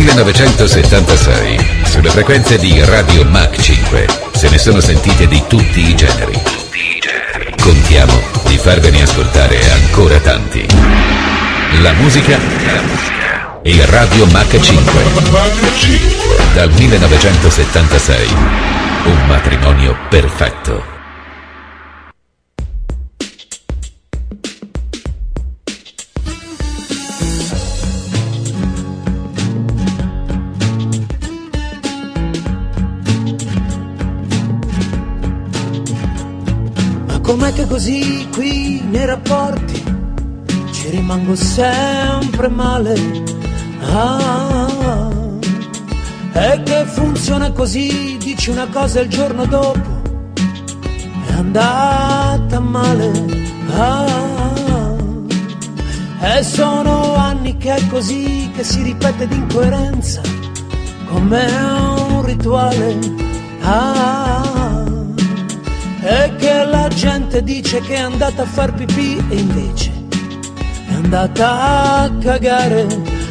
1976, sulle frequenze di Radio Mach 5, se ne sono sentite di tutti i generi. Contiamo di farvene ascoltare ancora tanti. La musica e Radio Mach 5. Dal 1976, un matrimonio perfetto. Com'è che così qui nei rapporti ci rimango sempre male? È che funziona così, dici una cosa e il giorno dopo è andata male. E sono anni che è così, che si ripete d'incoerenza come un rituale. E che la gente dice che è andata a far pipì e invece è andata a cagare.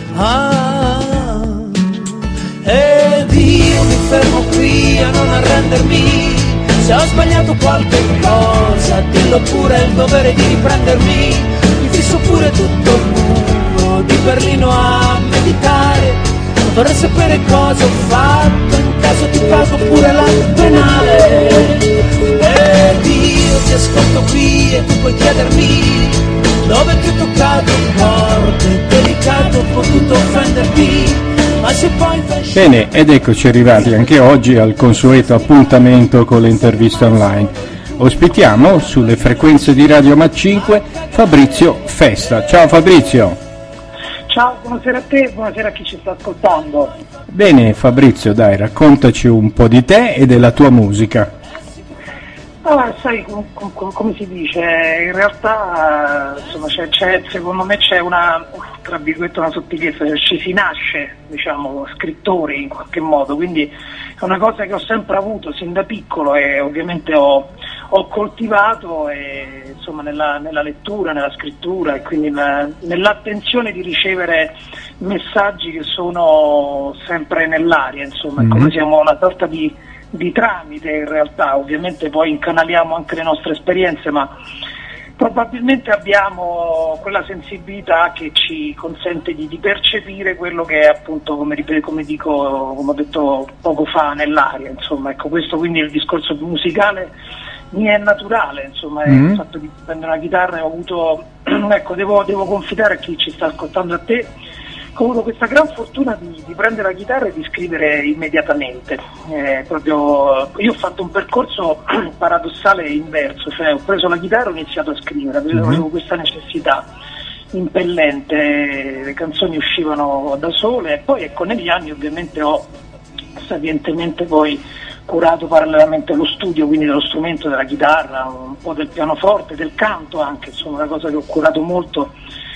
Ed io mi fermo qui a non arrendermi. Se ho sbagliato qualche cosa, dillo pure, è il dovere di riprendermi. Mi fisso pure tutto il muro di Berlino a meditare. Vorrei sapere cosa ho fatto, in caso ti pago pure la penale. Ed io ti ascolto qui e tu puoi chiedermi dove ti ho toccato forte, delicato, ho potuto offenderti, ma se poi Bene, ed eccoci arrivati anche oggi al consueto appuntamento con le interviste online. Ospitiamo sulle frequenze di Radio Mach 5 Fabrizio Festa. Ciao Fabrizio. Ciao, buonasera a te, buonasera a chi ci sta ascoltando. Bene Fabrizio, dai, raccontaci un po' di te e della tua musica. Allora, sai, come si dice, in realtà insomma, secondo me c'è una, tra virgolette, una sottigliezza, cioè ci si nasce, diciamo, scrittori in qualche modo, quindi è una cosa che ho sempre avuto sin da piccolo e ovviamente ho coltivato e, insomma, nella lettura, nella scrittura e quindi nell'attenzione di ricevere messaggi che sono sempre nell'aria, insomma, come siamo una sorta di tramite in realtà, ovviamente poi incanaliamo anche le nostre esperienze, ma probabilmente abbiamo quella sensibilità che ci consente di percepire quello che è appunto, come ho detto poco fa, nell'aria, insomma, ecco, questo quindi il discorso musicale mi è naturale, insomma, il fatto di prendere una chitarra ho avuto, ecco, devo confidare a chi ci sta ascoltando, a te, ho avuto questa gran fortuna di prendere la chitarra e di scrivere immediatamente. Proprio, io ho fatto un percorso paradossale e inverso, cioè ho preso la chitarra e ho iniziato a scrivere, avevo questa necessità impellente, le canzoni uscivano da sole e poi, ecco, negli anni ovviamente ho sapientemente poi curato parallelamente lo studio, quindi dello strumento della chitarra, un po' del pianoforte, del canto anche, insomma, una cosa che ho curato molto.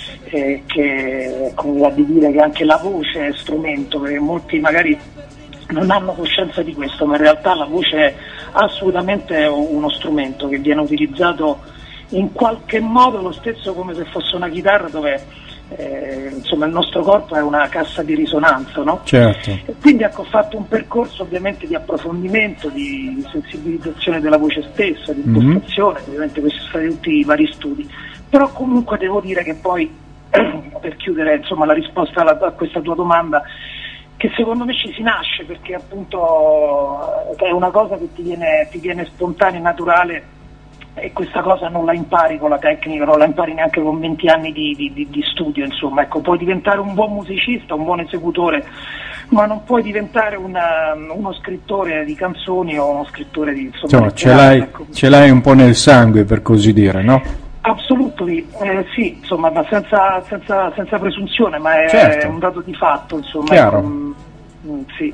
Che come va di dire che anche la voce è strumento, perché molti magari non hanno coscienza di questo, ma in realtà la voce è assolutamente uno strumento che viene utilizzato in qualche modo lo stesso come se fosse una chitarra, dove insomma il nostro corpo è una cassa di risonanza, no? Certo. E quindi, ecco, ho fatto un percorso ovviamente di approfondimento, di sensibilizzazione della voce stessa, di impostazione, ovviamente questi sono stati tutti i vari studi, però comunque devo dire che poi per chiudere, insomma, la risposta a questa tua domanda, che secondo me ci si nasce, perché appunto è una cosa che ti viene spontanea e naturale, e questa cosa non la impari con la tecnica, non la impari neanche con 20 anni di studio, insomma, ecco, puoi diventare un buon musicista, un buon esecutore, ma non puoi diventare uno scrittore di canzoni o uno scrittore di, insomma, ce l'hai un po' nel sangue, per così dire, no? Assolutamente, sì, insomma, ma senza presunzione, ma è certo. un dato di fatto, insomma. Chiaro. Sì.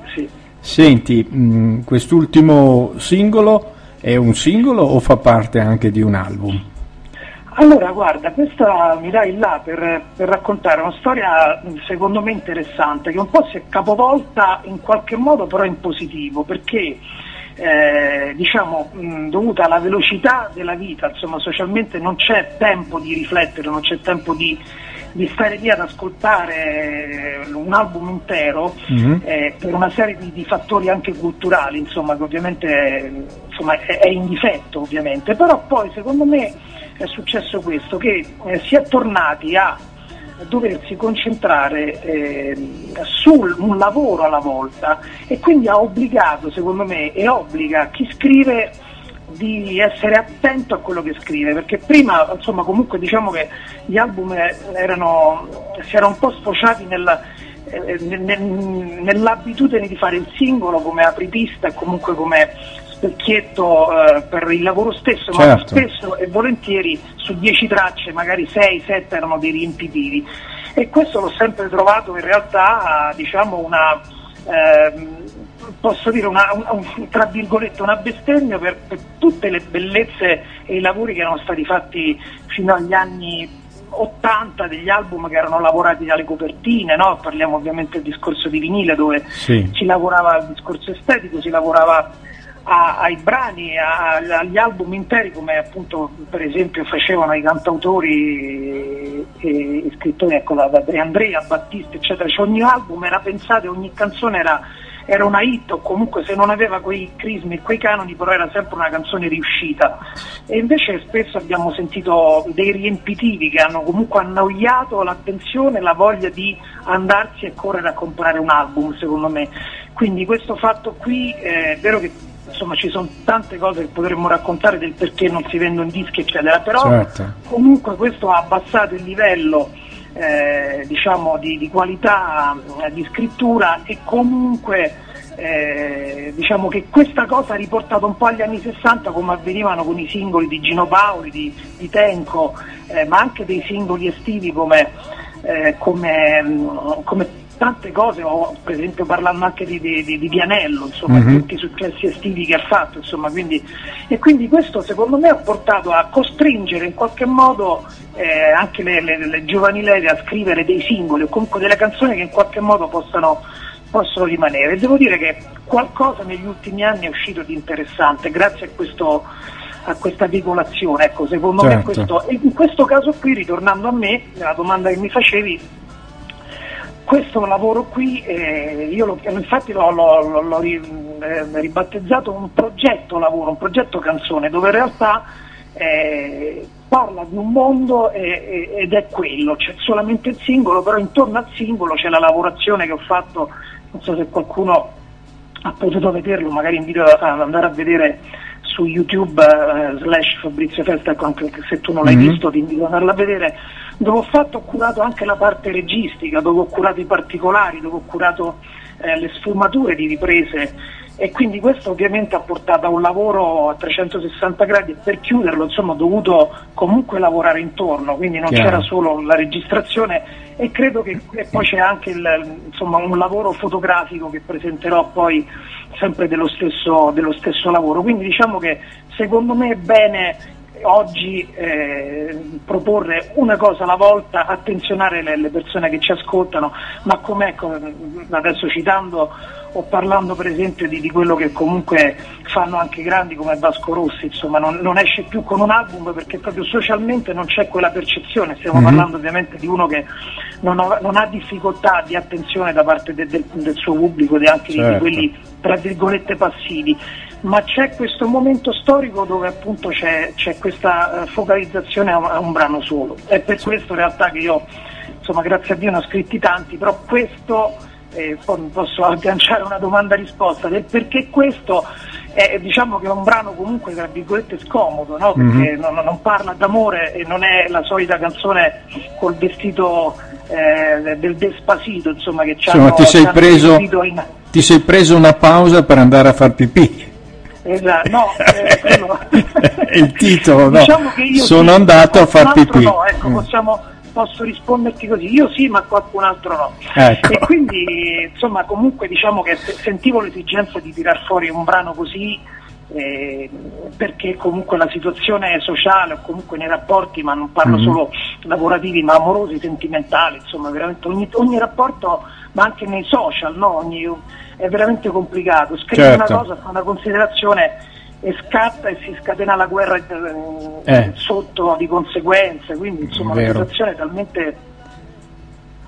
Senti, quest'ultimo singolo è un singolo o fa parte anche di un album? Allora, guarda, questa mi dai là per raccontare una storia secondo me interessante, che un po' si è capovolta in qualche modo, però in positivo, perché diciamo dovuta alla velocità della vita, insomma, socialmente non c'è tempo di riflettere, non c'è tempo di di stare lì ad ascoltare un album intero per una serie di fattori anche culturali, insomma, che ovviamente è in difetto, ovviamente, però poi secondo me è successo questo, che si è tornati a doversi concentrare su un lavoro alla volta, e quindi ha obbligato, secondo me, e obbliga chi scrive di essere attento a quello che scrive, perché prima, insomma, comunque diciamo che gli album si erano un po' sfociati nell'abitudine di fare il singolo come apripista e comunque come specchietto per il lavoro stesso, certo. Ma spesso e volentieri su 10 tracce magari 6-7 erano dei riempitivi, e questo l'ho sempre trovato in realtà, diciamo, posso dire tra virgolette una bestemmia per tutte le bellezze e i lavori che erano stati fatti fino agli anni 80, degli album che erano lavorati dalle copertine, no? Parliamo ovviamente del discorso di vinile, dove sì, si lavorava al discorso estetico, si lavorava ai brani, agli album interi, come appunto per esempio facevano i cantautori e scrittori, ecco, da Andrea, Battista, eccetera. Cioè, ogni album era pensato, ogni canzone era una hit, o comunque se non aveva quei crismi e quei canoni, però era sempre una canzone riuscita. E invece spesso abbiamo sentito dei riempitivi che hanno comunque annoiato l'attenzione, la voglia di andarsi e correre a comprare un album, secondo me. Quindi questo fatto qui è vero che, insomma, ci sono tante cose che potremmo raccontare del perché non si vendono dischi, eccetera, però certo, comunque questo ha abbassato il livello diciamo di qualità di scrittura, e comunque diciamo che questa cosa ha riportato un po' agli anni 60, come avvenivano con i singoli di Gino Paoli, di Tenco, ma anche dei singoli estivi come tante cose, o per esempio parlando anche di Vianello, insomma, tutti i successi estivi che ha fatto, insomma, quindi questo secondo me ha portato a costringere in qualche modo anche le giovani leve a scrivere dei singoli o comunque delle canzoni che in qualche modo possono rimanere. E devo dire che qualcosa negli ultimi anni è uscito di interessante grazie a questa veicolazione, ecco, secondo me questo. E in questo caso qui, ritornando a me, la domanda che mi facevi, questo lavoro qui io infatti l'ho ribattezzato un progetto lavoro, un progetto canzone, dove in realtà parla di un mondo ed è quello, c'è solamente il singolo, però intorno al singolo c'è la lavorazione che ho fatto, non so se qualcuno ha potuto vederlo, magari invito ad andare a vedere su YouTube /Fabrizio Festa, anche se tu non l'hai visto ti invito ad andarla a vedere, dove ho curato anche la parte registica, dove ho curato i particolari, dove ho curato le sfumature di riprese, e quindi questo ovviamente ha portato a un lavoro a 360 gradi, e per chiuderlo, insomma, ho dovuto comunque lavorare intorno, quindi non c'era solo la registrazione, e credo che poi c'è anche insomma, un lavoro fotografico che presenterò poi sempre dello stesso lavoro. Quindi diciamo che secondo me è bene oggi proporre una cosa alla volta, attenzionare le persone che ci ascoltano, ma come, ecco, adesso citando o parlando per esempio di quello che comunque fanno anche grandi come Vasco Rossi, insomma, non esce più con un album perché proprio socialmente non c'è quella percezione. Stiamo parlando ovviamente di uno che non ha difficoltà di attenzione da parte del suo pubblico, anche di quelli tra virgolette passivi, ma c'è questo momento storico dove appunto c'è questa focalizzazione a un brano solo. È per questo in realtà che io, insomma, grazie a Dio ne ho scritti tanti, però questo poi posso agganciare una domanda-risposta del perché questo diciamo che è un brano comunque tra virgolette scomodo, no? Perché non parla d'amore e non è la solita canzone col vestito del Despacito, insomma, che insomma, ti sei preso una pausa per andare a far pipì. Esatto, no, il titolo, no, diciamo che io sono andato a far pipì. No, ecco, posso risponderti così, io sì, ma qualcun altro no. Ecco. E quindi, insomma, comunque diciamo che sentivo l'esigenza di tirar fuori un brano così, perché comunque la situazione sociale, o comunque nei rapporti, ma non parlo solo lavorativi, ma amorosi, sentimentali, insomma, veramente ogni rapporto, ma anche nei social, no? È veramente complicato. Scrivere una cosa, fa una considerazione e scatta e si scatena la guerra sotto di conseguenze, quindi insomma una situazione talmente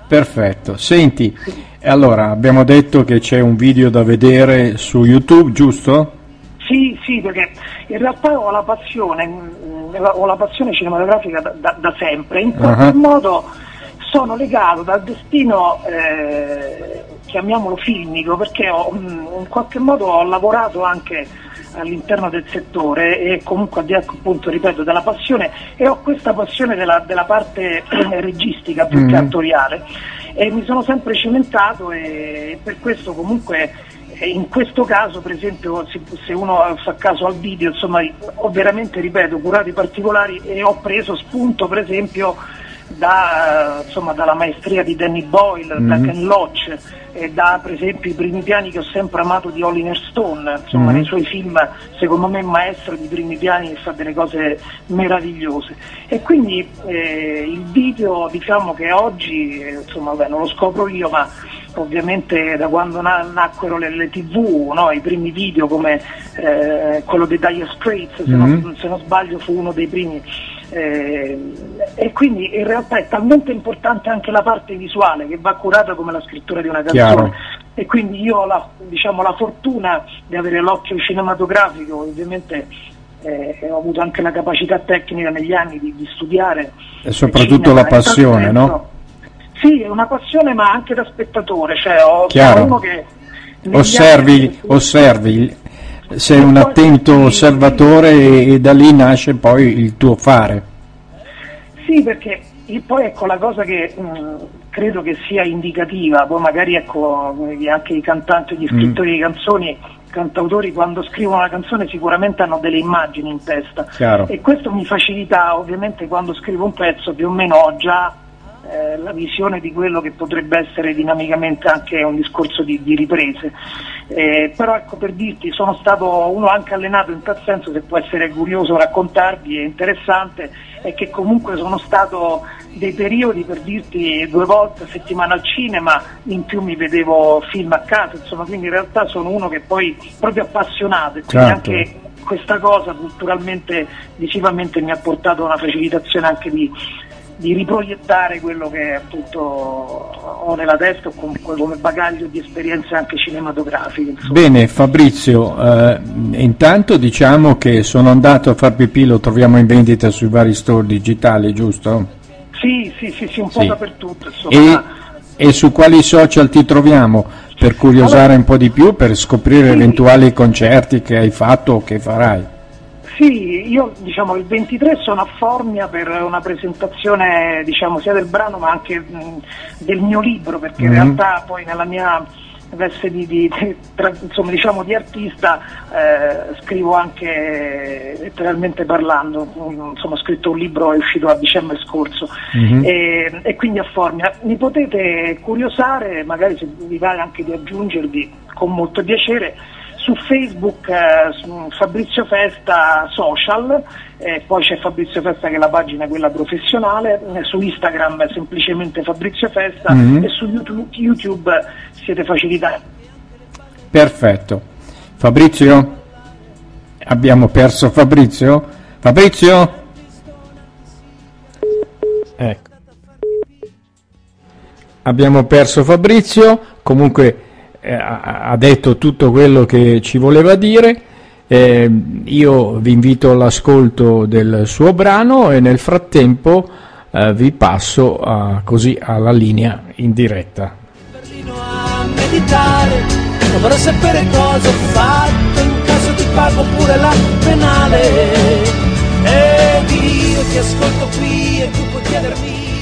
Perfetto. Senti, allora abbiamo detto che c'è un video da vedere su YouTube, giusto? Sì, perché in realtà ho la passione cinematografica da sempre, in qualche modo sono legato dal destino, chiamiamolo filmico, perché in qualche modo ho lavorato anche all'interno del settore e comunque appunto, ripeto, della passione, e ho questa passione della parte registica più che attoriale, e mi sono sempre cimentato, e per questo comunque in questo caso, per esempio, se uno fa caso al video, insomma, ho veramente, ripeto, curato i particolari e ho preso spunto, per esempio, dalla maestria di Danny Boyle, da Ken Loach, e da, per esempio, i primi piani che ho sempre amato di Oliver Stone, insomma, nei suoi film, secondo me, maestro di primi piani, che fa delle cose meravigliose. E quindi il video, diciamo che oggi, insomma, non lo scopro io, ma ovviamente da quando nacquero le TV, no? I primi video come quello dei Dire Straits, se non sbaglio, fu uno dei primi, e quindi in realtà è talmente importante anche la parte visuale, che va curata come la scrittura di una canzone. Chiaro. E quindi io ho la fortuna di avere l'occhio cinematografico, ovviamente ho avuto anche la capacità tecnica negli anni di studiare, e soprattutto la passione, no? Sì, è una passione, ma anche da spettatore, cioè sono uno che osservi, sei un attento osservatore, e da lì nasce poi il tuo fare. Sì, perché poi ecco la cosa che credo che sia indicativa, poi magari ecco anche i cantanti, gli scrittori di canzoni, i cantautori, quando scrivono una canzone sicuramente hanno delle immagini in testa. Chiaro. E questo mi facilita, ovviamente, quando scrivo un pezzo più o meno ho già la visione di quello che potrebbe essere dinamicamente anche un discorso di riprese, però ecco, per dirti, sono stato uno anche allenato in tal senso, se può essere curioso raccontarvi, è interessante, è che comunque sono stato dei periodi, per dirti, 2 volte a settimana al cinema, in più mi vedevo film a casa, insomma, quindi in realtà sono uno che poi proprio appassionato, e quindi anche questa cosa culturalmente, visivamente, mi ha portato una facilitazione anche di riproiettare quello che appunto ho nella testa, come bagaglio di esperienze anche cinematografiche, insomma. Bene, Fabrizio, intanto diciamo che Sono andato a far pipì lo troviamo in vendita sui vari store digitali, giusto? Sì, un po' dappertutto, insomma. E su quali social ti troviamo, per curiosare un po' di più, per scoprire eventuali concerti che hai fatto o che farai? Sì, io il 23 sono a Formia per una presentazione, sia del brano ma anche del mio libro, perché in realtà poi nella mia veste di artista scrivo anche letteralmente parlando, ho scritto un libro, è uscito a dicembre scorso, e quindi a Formia mi potete curiosare, magari se vi va anche di aggiungervi, con molto piacere. Su Facebook Fabrizio Festa social, poi c'è Fabrizio Festa che è la pagina quella professionale, su Instagram semplicemente Fabrizio Festa, e su YouTube siete facilitati. Perfetto. Fabrizio? Abbiamo perso Fabrizio? Fabrizio? Ecco. Abbiamo perso Fabrizio, comunque ha detto tutto quello che ci voleva dire. Io vi invito all'ascolto del suo brano e nel frattempo vi passo così alla linea in diretta. A meditare, vorrei sapere cosa ho fatto, in caso ti pago pure la penale, ed io ti ascolto qui e tu puoi chiedermi